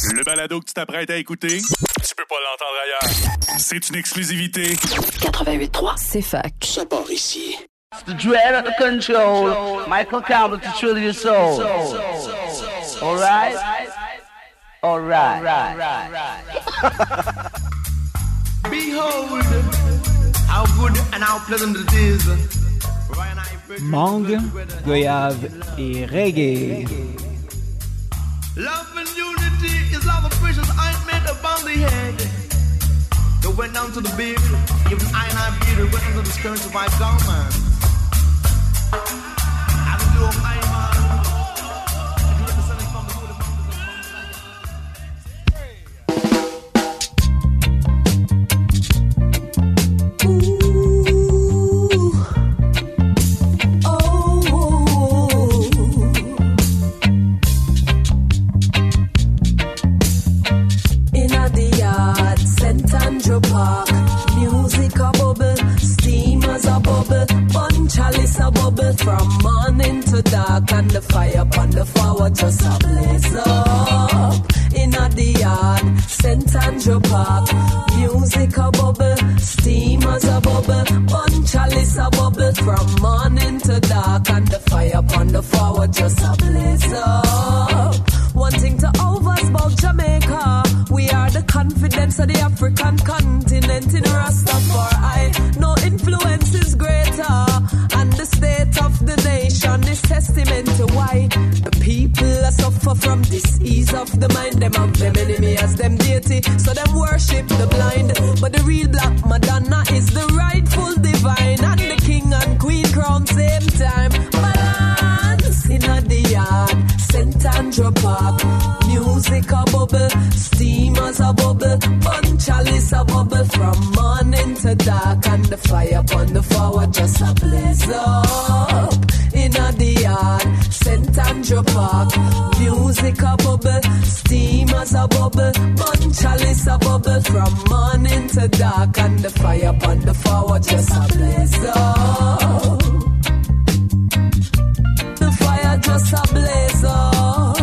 Le balado que tu t'apprêtes à écouter, tu peux pas l'entendre ailleurs. C'est une exclusivité. 88.3, c'est fac. Ça part ici. The dread of the control, Michael Campbell to thrill your soul. All right? All right. Behold, how good and how pleasant it is. Mangue, goyave et reggae. Love and unity is like a precious ointment upon the head. They went down to the beard, even I beard, went into the skirts of my garment. I can do a man. Park. Music a bubble, steamers a bubble, bun chalice a bubble from morning to dark, and the fire upon the floor just a blaze up. In the yard, St. Andrew Park. Music a bubble, steamers a bubble, bun chalice a bubble from morning to dark, and the fire upon the floor just a blaze up. One thing to overs about Jamaica, we are the confidence of the African continent in Rastafari. No influence is greater, and the state of the nation is testament to why the people suffer from disease of the mind. Them have them enemy as them deity, so them worship the blind. But the real Black Madonna is the rightful divine, and the king and queen crown same time. Balance in the yard, St. Andrew Park. Music a bubble, steamers a bubble, bun chalice a bubble from morning to dark, and the fire upon the forward just a blaze up. In the yard, St. Andrew Park. Music a bubble, steamers a bubble, bun chalice a bubble from morning to dark, and the fire upon the forward just a blaze up. The fire just a blaze up.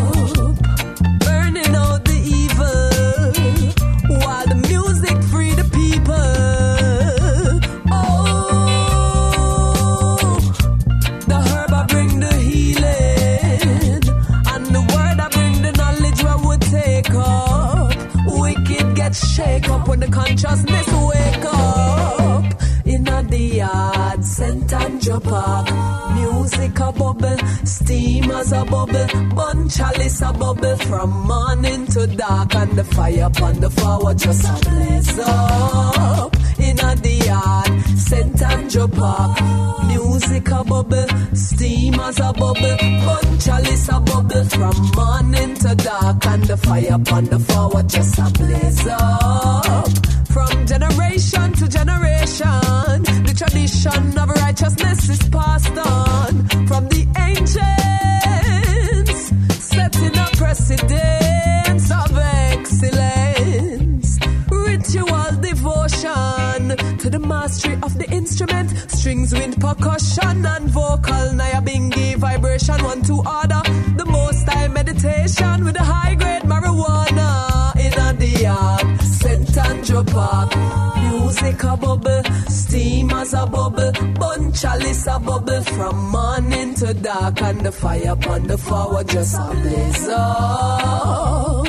Shake up when the consciousness wake up. In the yard, St. Andrew Park. Music a bubble, steamers a bubble, bun chalice a bubble from morning to dark, and the fire upon the forward just a blaze up. In the yard, St. Andrew Park. Music a bubble, steamers a bubble, bun chalice a bubble from morning to dark, and the fire upon the forward just a blaze up. From generation to generation, the tradition of righteousness is passed on. From the ancients, setting a precedence of excellence. Ritual devotion to the mastery of the instrument. Strings, wind, percussion, and vocal. Naya bingi vibration, one to order. The most high meditation with a high grade marijuana. In the yard, St. Andrew Park. Music a bubble, steamers a bubble, bun chalice a bubble from morning to dark, and the fire upon the forward just a blaze up.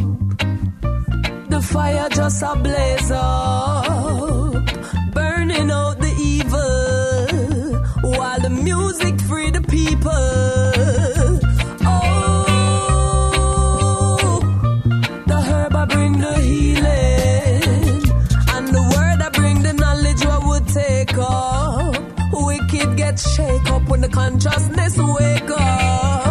The fire just a blaze up, burning out the evil, while the music free the people. Shake up when the consciousness wake up.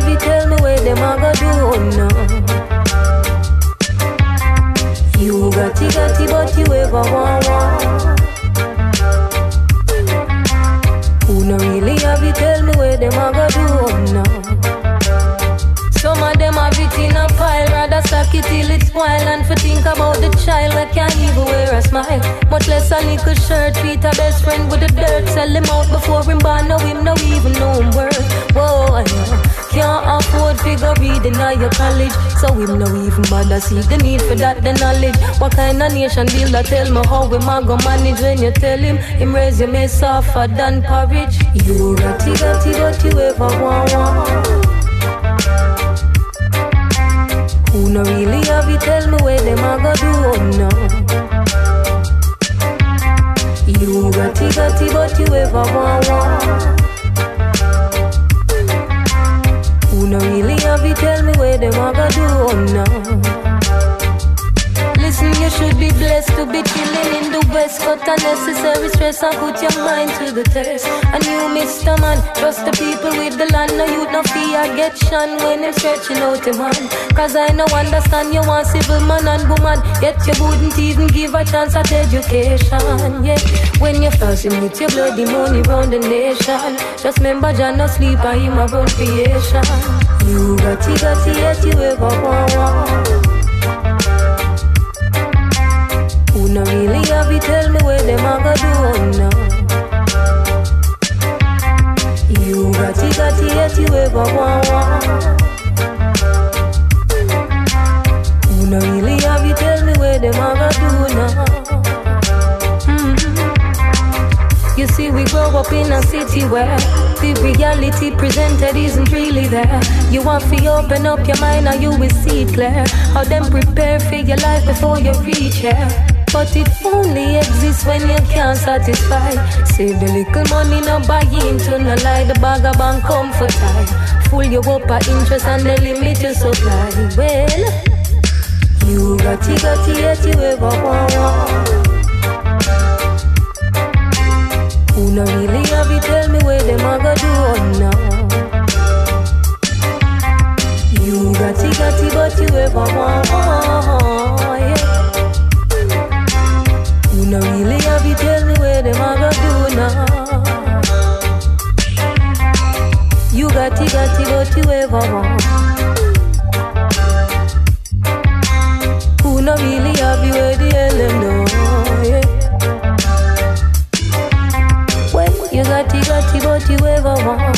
have you tell me where them a go do now. You got it, but you ever want. Who no really have you tell me where them a go do now. Some of them have it in a pile, rather stack it till it's spoil. And for think about the child that can't even wear a smile, much less a little shirt. Peter best friend with the dirt, sell him out before him born. Now him no even know him worth. Whoa, can't afford figure reading at your college, so him no even bother see the need for that, the knowledge. What kind of nation builder tell me how we ma go manage when you tell him resume softer than porridge. You got it, but you ever want. Who no really have you tell me where them a go do now. You got it, but you ever want. Who no really have you tell me where them a go do now. Listen, you should be blessed to be chilling in the West. Cut unnecessary stress and put your mind to the test. And you, Mr. Man, trust the people with the land. No youth, no fear, get shunned when they're stretching out your hand. Cause I no understand you want civil man and woman, yet you wouldn't even give a chance at education. Yeah, when you're fasting with your bloody money round the nation, just remember John no sleep and him around creation. You got it, yet you ever want. Who no really have you tell me where them a go do now. You got it, yet you ever want. Who no really have you tell me where them a go do now. You see, we grow up in a city where the reality presented isn't really there. You want to open up your mind and you will see it clear. How them prepare for your life before you reach here. But it only exists when you can't satisfy. Save the little money, no buy into no lie. The bag of bank comfort high. Full you up at interest and they limit your supply. Well, you got it, yet you ever want. Who no really have you tell me where them a go do now. You got it, but you ever want. Yeah. Who no really have you tell me where them a go do now. You got it, but you ever want. Who no really have you where the hell them know. Yeah. You got it, but you ever want.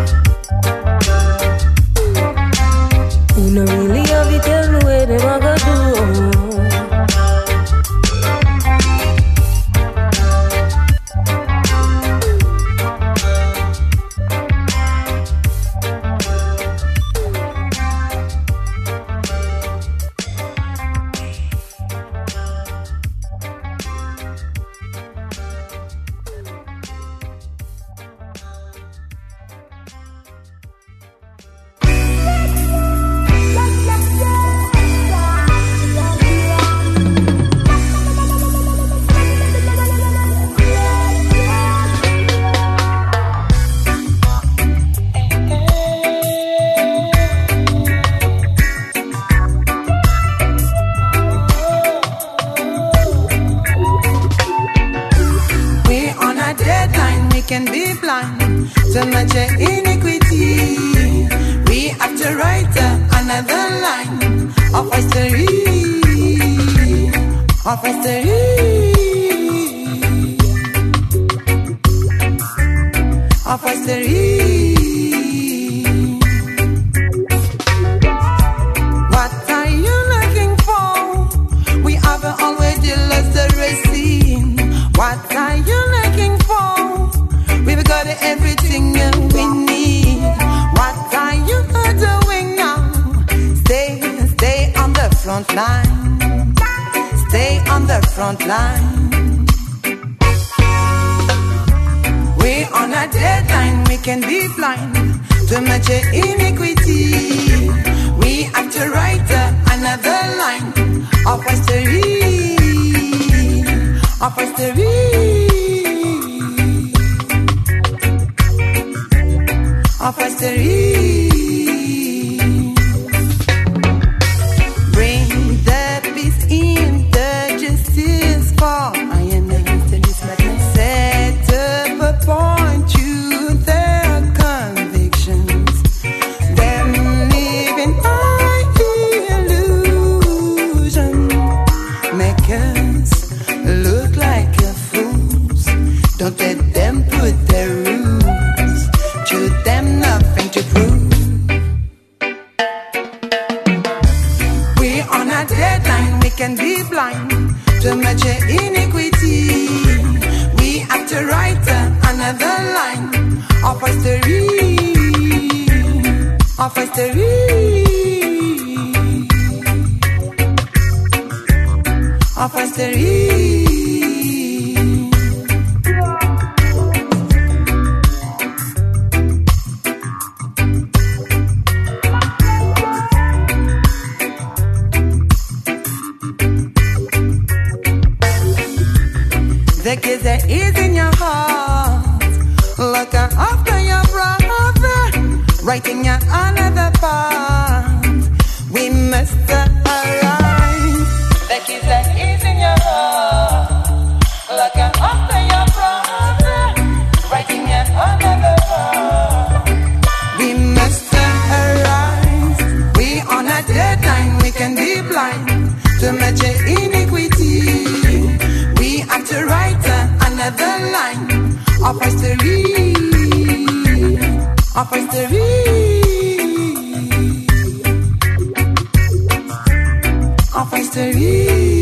Who no really have you tell me where them a go do. Of history. can be blind to measure iniquity. We have to write another line of history, of history, of history. The kids that is in your heart, look after your brother, writing your another part. We must arise. The kids that is in your heart, look after your brother, writing your another part. We must arise. We on a deadline, we can be blind to measure iniquity. We have to write another line of history, of history, of history.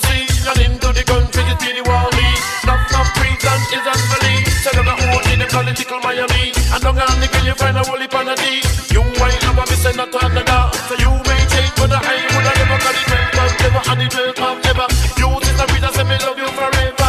Is unbelief, so I'm a old in the college you find a whole heap on a D. You ain't never missing a turn another. So you may change, but I would have never got it 12 months ever, and it 12 months ever. You just a reader, say me love you forever.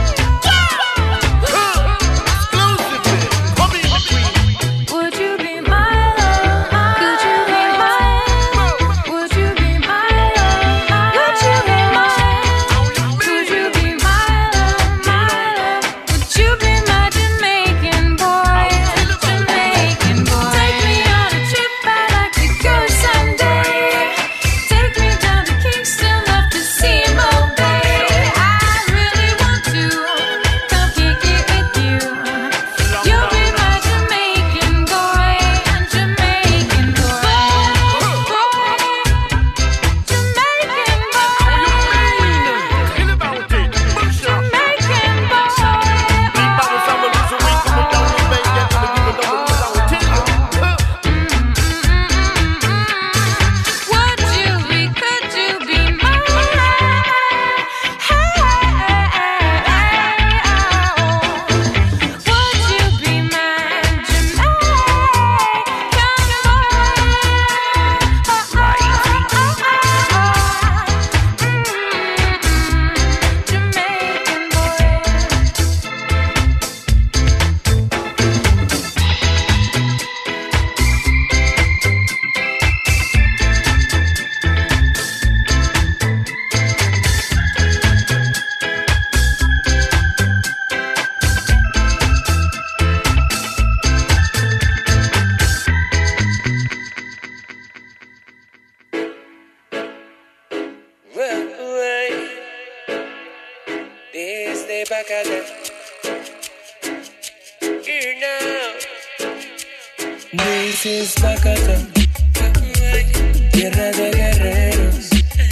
This is Bacata, tierra de guerreros.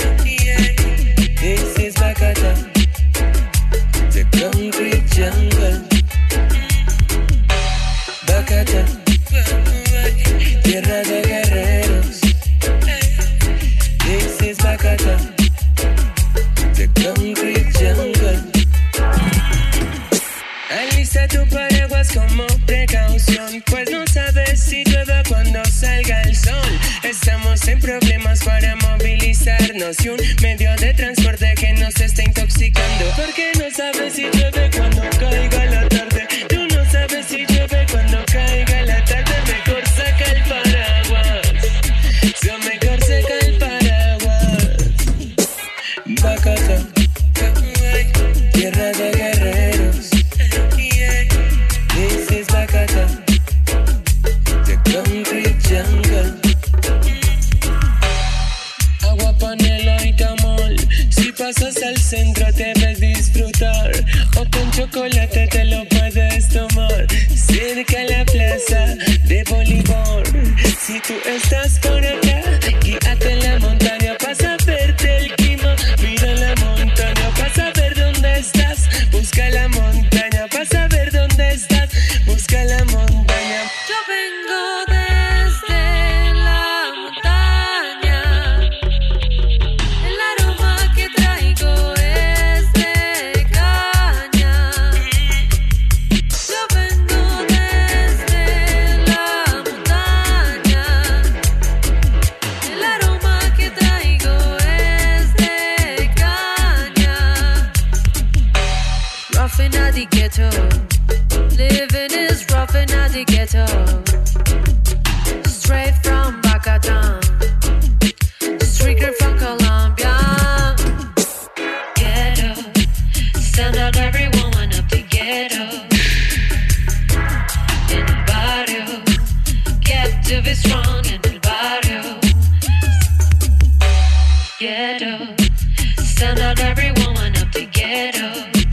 This is Bacata, the concrete jungle. Bacata, tierra de guerreros. This is Bacata, the concrete jungle. Alista tu paraguas como precaución, pues no sabes si llueve cuando salga el sol. Estamos en problemas para movilizarnos y un medio de transporte que nos está intoxicando. Porque no sabes si llueve cuando caiga la tarde. Tú no sabes si llueve cuando caiga la tarde. Mejor saca el paraguas. So mejor saca el paraguas. Bacata, tierra de guerreros. This is Bacata, the concrete jungle. Agua, panela y tamal. Si pasas al centro debes disfrutar. O con chocolate te lo puedes tomar. Cerca la plaza de Bolívar. Si tú estás por acá, guíate en la montaña. Pasa a verte el clima. Mira la montaña. Pasa a ver dónde estás. Busca la montaña. Pasa a ver dónde estás. Busca la montaña. Yo vengo desde la montaña. El aroma que traigo es de caña. Yo vengo desde la montaña. El aroma que traigo es de caña. Roughing at the ghetto. Living is rough and at the ghetto. Straight from Bacata, street girl from Colombia. Ghetto, stand out every woman of the ghetto. In el barrio, get to be strong in el barrio. Ghetto, stand out every woman of the ghetto.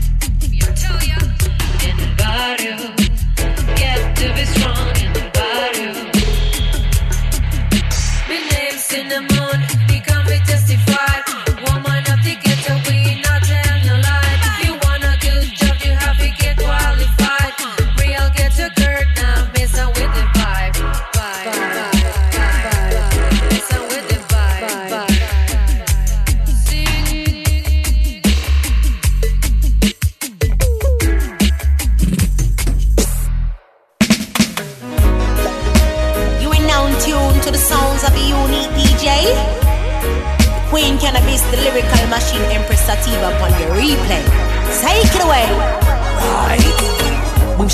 In el barrio, get to be strong in el barrio.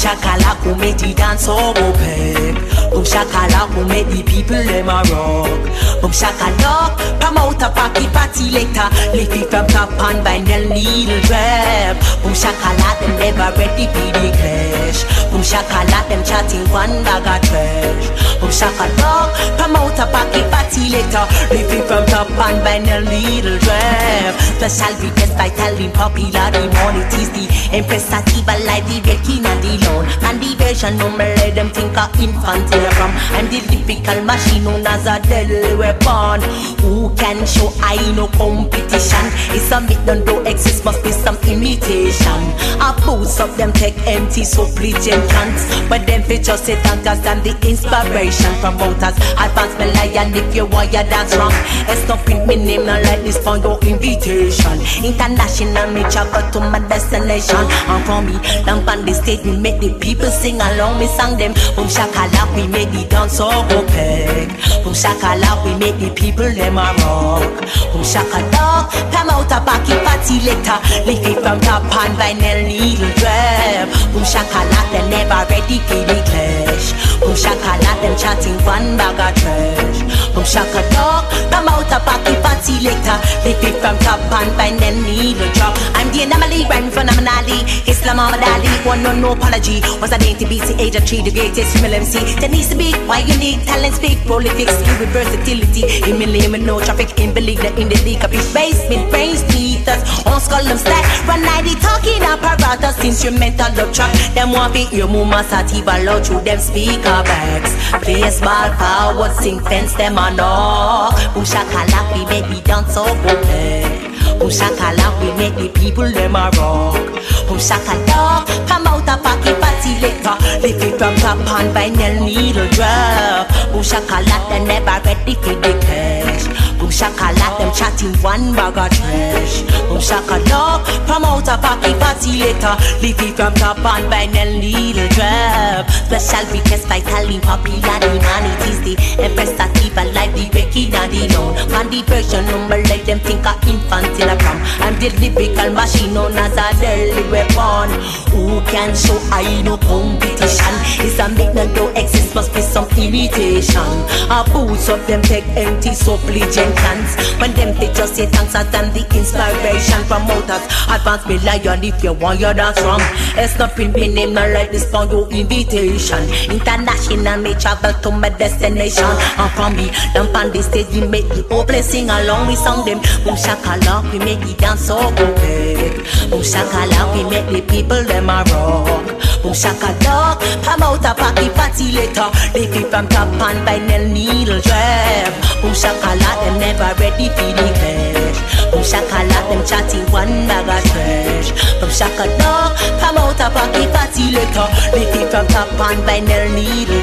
shakala who make the dance all open. Boom shakala who make the people them a rock. Boom shakala, promote a party later. Lift it from top and by the needle grab. Boom shakala, them never ready for the clash. Boom shakala, them chatting one bag of trash. Boom shakala, promote a party later. Lift it from top and by the needle grab. Special request by telling popular demon. It is the Empress Sativa life, the Becky and the loan. And the version number let them think of infant from. I'm the typical machine known as a deadly weapon. Who can show I no competition? It's a myth, don't exist, must be some imitation. A boost of them take empty, so preaching cants. But them features say thanks and the inspiration promoters. Advance me lion if you want your dance wrong. It's not print me name, not like this for your invitation. International me travel to my destination. And for me, down on the stage we make the people sing along. Me sang them. Boom shakala, we make the dance so opaque. Boom shakala, we make the people them a rock. Boom shakala, come out a party later. Lift it from top and vinyl needle grab. Boom shakala, they never ready for the clash. Boom shakala, them chatting one bag of trash. Boom shakala, come out a party later. Lift it from top and vinyl needle drop. I'm the anomaly, rhyme phenomenally. Islam Ali, one no apology. Was a dainty beat, the age of 3, the greatest female MC. That needs to be why you need talent, speak, prolific, skill with versatility. In million, no traffic, in believe that in the league of his basement, brains, teethers, on skull and stack. Run 90 talking apparatus, instrumental love track. Them want be your mama sativa loud through them speaker bags. Play a small forward, sing fence, them on all. Boom shakala, we make the dance so good. Boom shakala, we make the people them a rock. Boom shakala, come out a party later. Lift it from top and vinyl needle drop. Boom shakala, they never ready for the cash. Boom shakala, them chatting one bag of trash. Boom shakala, come out a party later. Lift it from top and vinyl needle drop. Special request by telling popular demand. It is the Empress Sativa life, the Becky and the loan. And the version number let them think of infant in a prom. I'm the lyrical machine known as a deadly weapon. Who can show I no competition? It's a make no don't exist, must be some imitation. A boots of them take empty so pleasant cans. When them they just say thanks as them the inspiration promoters. Advance me lion if you want your dance wrong. It's not print me name not like this for your invitation. International me travel to my destination. And from me, them on the stage we make the whole place sing along. We song them. Boom shakala, we make the dance so good. Boom shakala, we make the people them a rock. Boom shakala, come out a party later. Lift it from top and vinyl needle drop. Boom shakala, them never ready for the clash. Boom shakala, them chatting one bag of trash. Boom shakala, come out a party later. Lift it from top and vinyl needle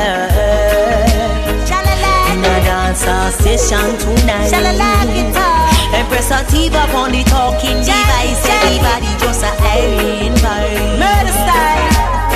drop. In a dancer session tonight. Empress Sativa on the talking device. Everybody just a alien vibe. Murder style.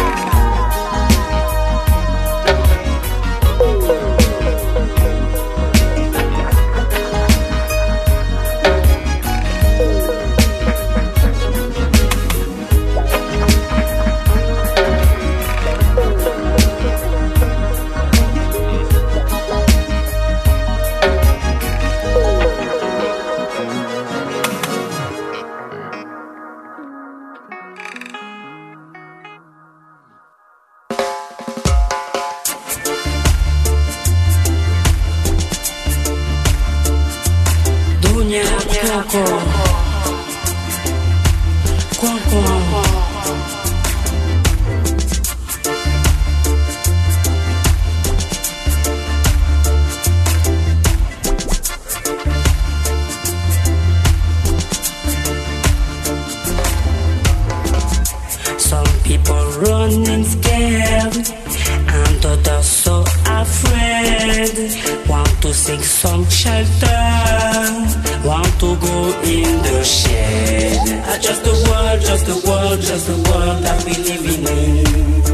Some people running scared and others so afraid. Want to seek some shelter, want to go in the shade. Just the world, just the world, just the world that we living in.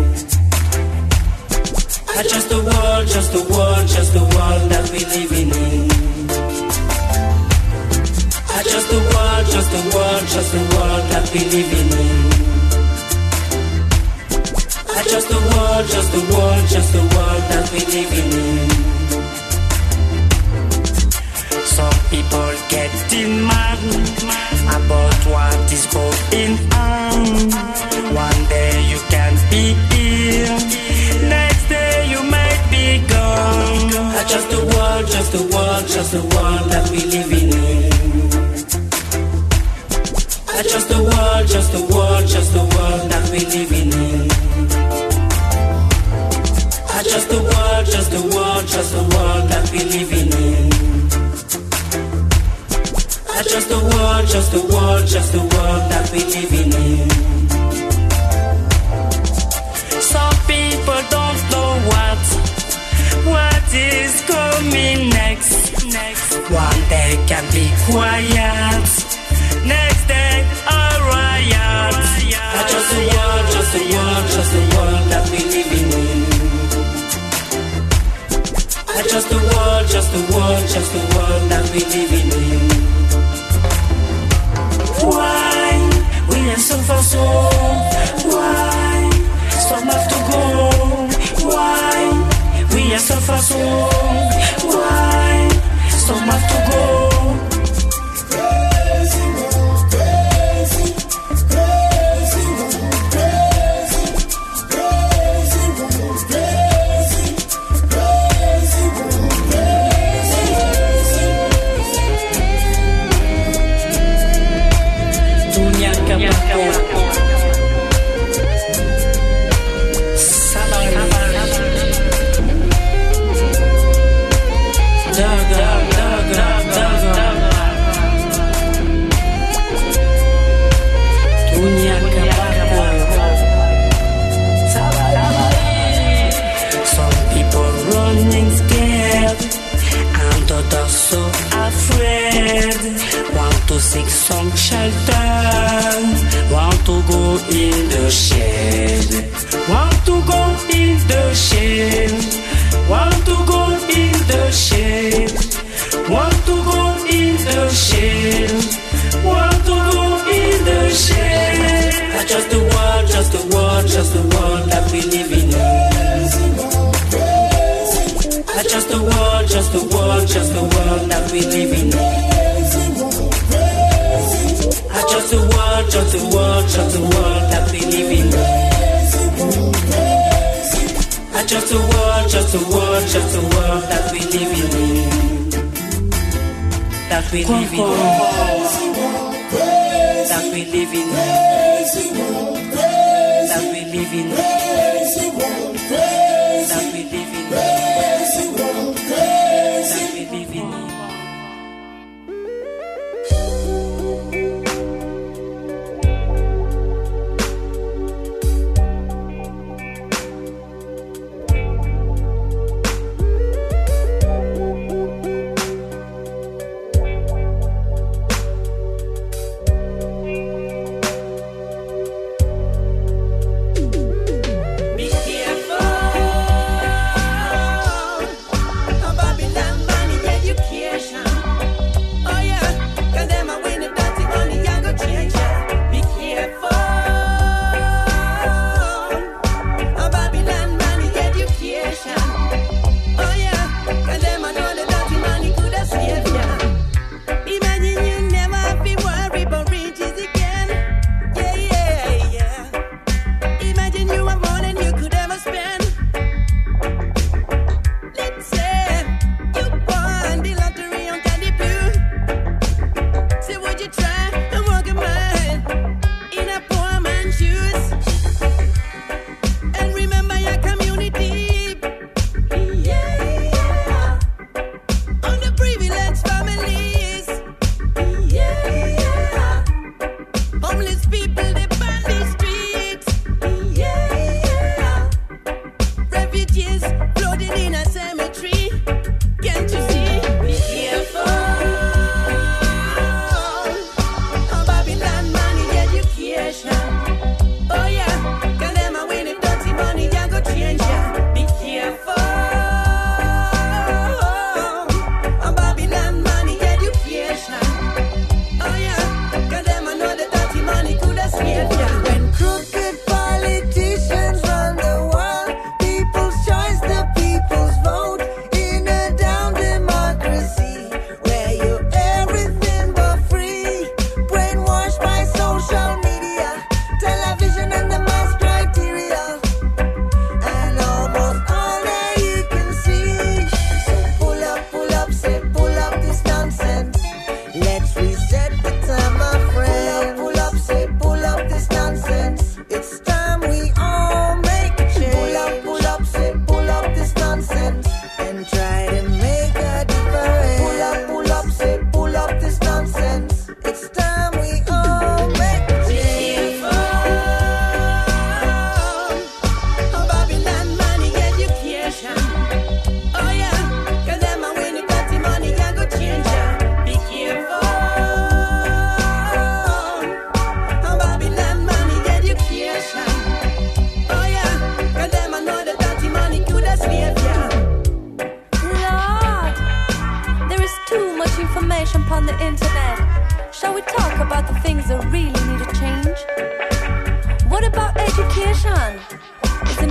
Just the world, just the world, just the world that we living in. Just the world, just the world, just the world that we living in. Just the world, just the world, just the world that we living in. Some people getting mad about what is going on. One day you can be here, next day you might be gone. Just the world, just the world, just the world that we living in. Just the world, just the world, just the world that we living in. Just the world, just the world, just the world that we living in. Just the world, just the world, just the world that we living in. Some people don't know what is coming next. One day can be quiet, next day a riot. Just the world, just the world, just the world that we living in. Just the world, just the world, just the world that we living in. Why we are so far so? Why some have to go? Why we are so far so? Why some have to go? So afraid, want to seek some shelter, want to go in the shade, want to go in the shade, want to go in the shade, want to go in the shade, want to go in the shade. Just the world, just the world, just the world that we living in. Just the world, just the world, just the world that we living in. Just the world, just the world, just the world that we living in. Just the world, just the world, just the world that we living in. That we living in. That we living in. That we living in. That we living in.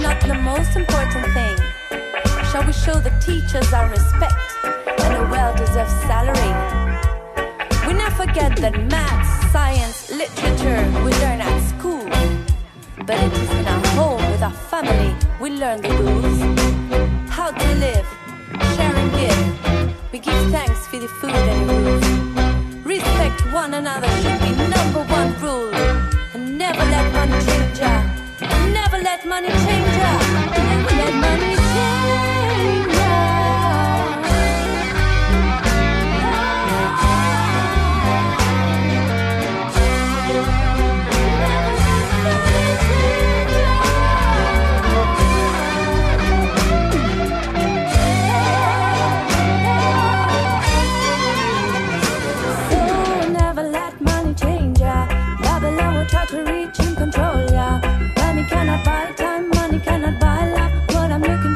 not the most important thing. Shall we show the teachers our respect and a well-deserved salary? We never forget that maths, science, literature we learn at school. But it is in our home with our family we learn the rules. How to live, share and give. We give thanks for the food and roof. Respect one another should be number one rule. And never let money change ya. Never let money change ya. Never let money change ya. So never let money change ya. Babylon will try to reach and control ya. Money cannot buy time, money cannot buy love. What I'm looking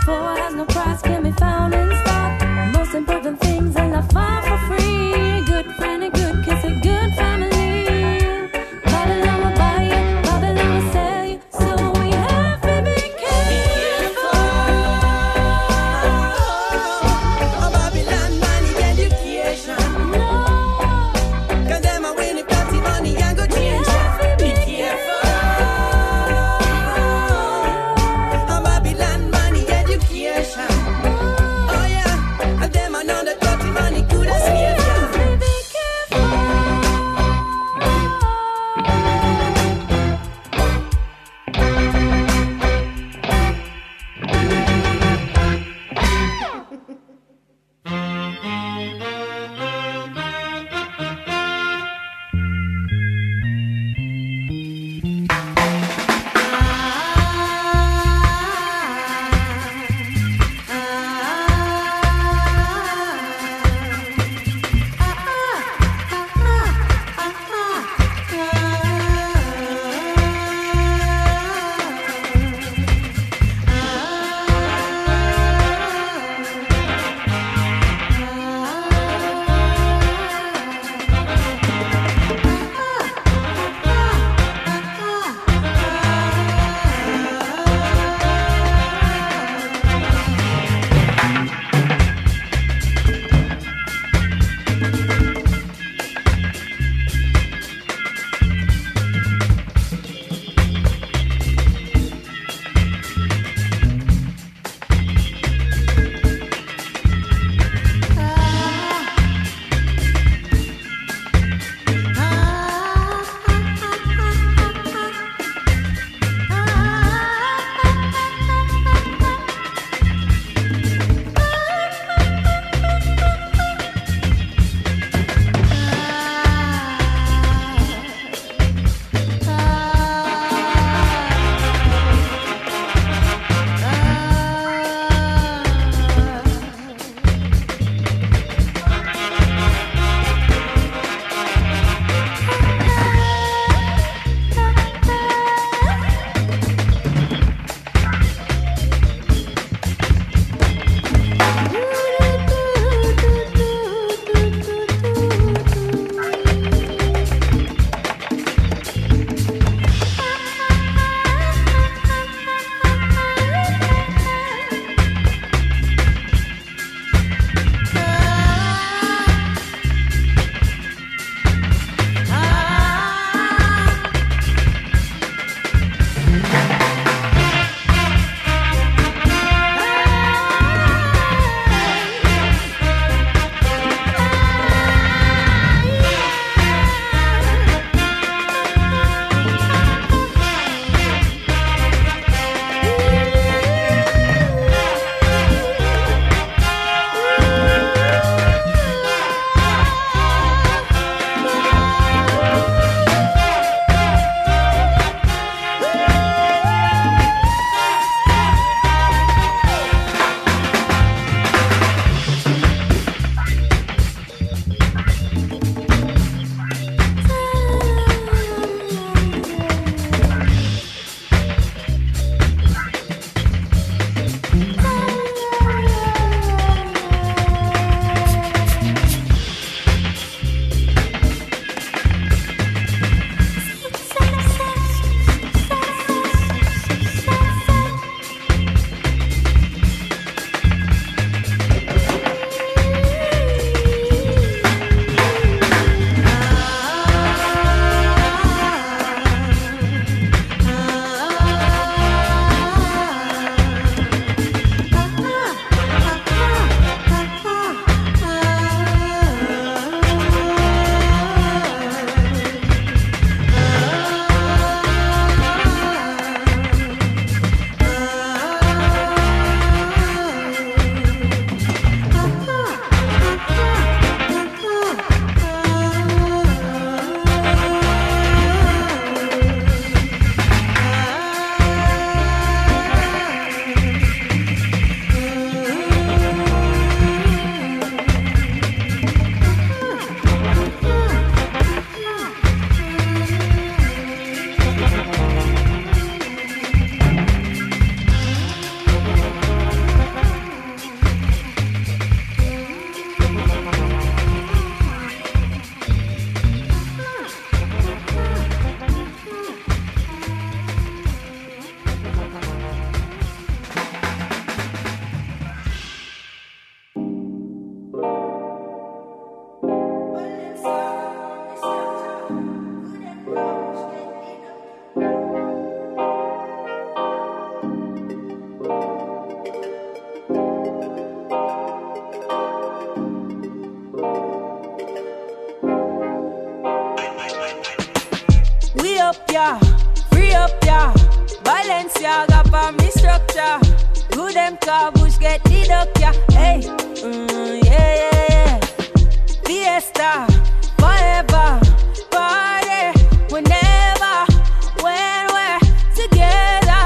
Free up, yeah. Balenciaga for me structure. Good them car bush get deduct, yeah. Hey, yeah, yeah, yeah. Fiesta, forever. Party, whenever, when we're together.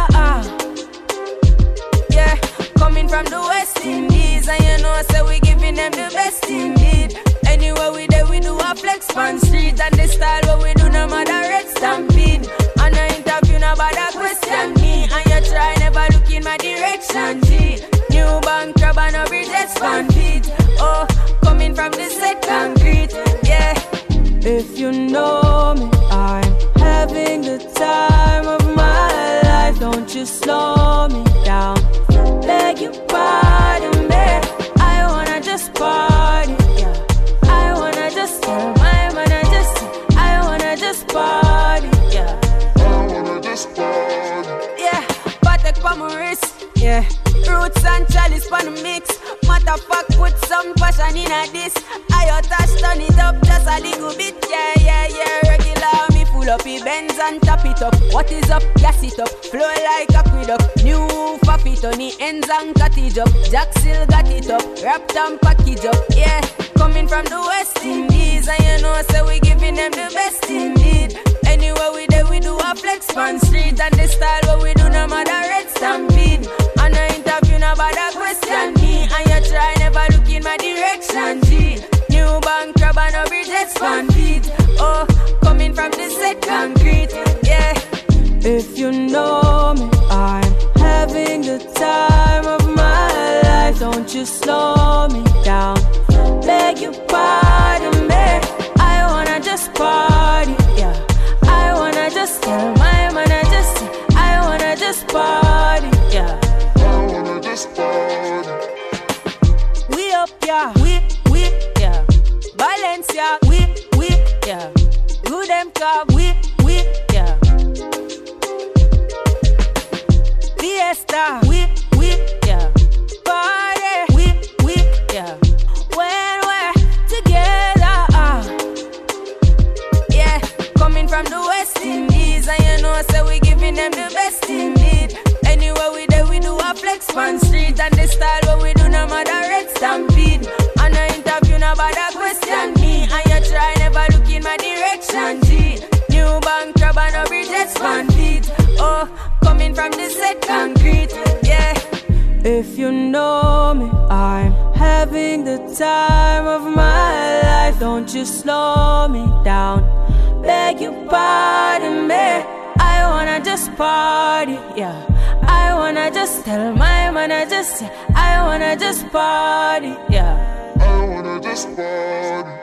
Yeah, coming from the West Indies, and you know, say we giving them the best indeed. Anywhere we there, we do a flex on street, and the style what we do, no matter red stampede. And I interview nobody question me, and you try never look in my direction. G, new bank crab and a Bridges fan feet. Oh, coming from the set concrete, yeah. If you know me, I'm having the time of my life. Don't you slow me down. Beg your pardon, babe. I wanna just party, yeah. I wanna just tell my man, I wanna just party, yeah. I wanna just party. Yeah, Patek for my wrist, yeah. Roots and chalice for the mix. Matter fuck, put some passion in a this. I touch, turn it up just a little bit, yeah, yeah, yeah. Regular, me full up, he bends and tap it up. What is up? Gas it up, flow like aqueduct. New faffy on the ends and cut it up. Jack still got it up, wrapped and package up, yeah. Coming from the West Indies, and you know, say we giving them the best indeed. Anywhere we there, we do a flex on street, and the style what we do, no matter red stampede. And I interview nobody question me, and you try never look in my direction. G, new bank crab and a Bridges fan feet. Oh, coming from the set concrete, yeah. If you know me, I'm having the time of my life. Don't you slow me down. Beg your pardon, babe. I wanna just party, yeah. I wanna just tell my man, I wanna just party, yeah. I wanna just party. We up, yeah. We, yeah. Valencia, we, yeah. Good them car, we, yeah. Fiesta, we, yeah. Party, we, yeah. When we're together, yeah. Coming from the West Indies, and you know, say we giving them the best indeed. Anywhere we there, we do a flex on street, and the style what we do, no matter red stampede. And I interview nobody question me, and you try never look in my direction. G, new bank crab and a Bridges fan feet. Oh, coming from the set concrete, yeah. If you know me, I'm having the time of my life. Don't you slow me down. Beg your pardon, babe. I wanna just party, yeah. I wanna just tell my man, I wanna just party, yeah. I wanna just party.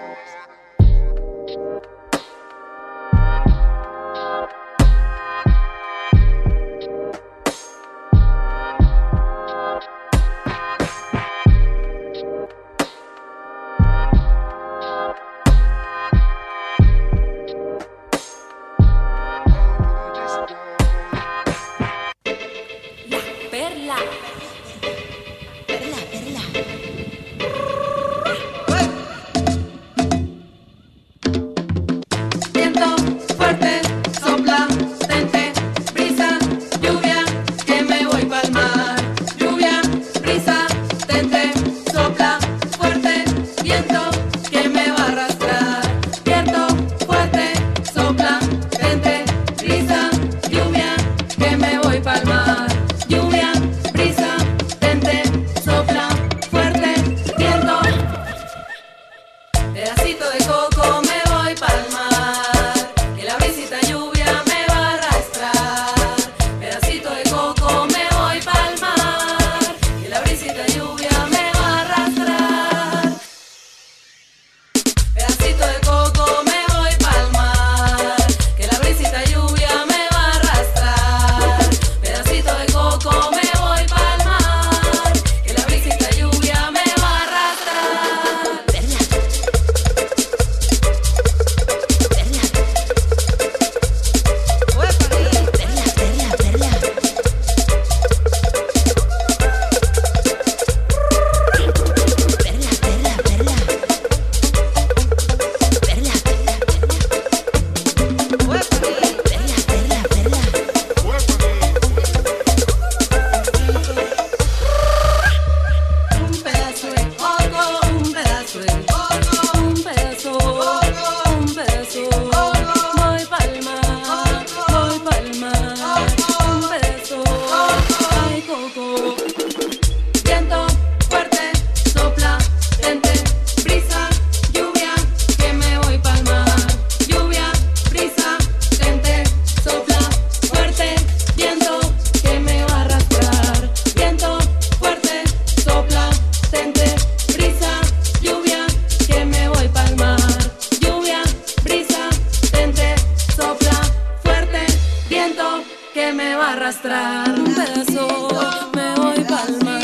que me va a arrastrar. Un pedazo, me voy pa'l mar.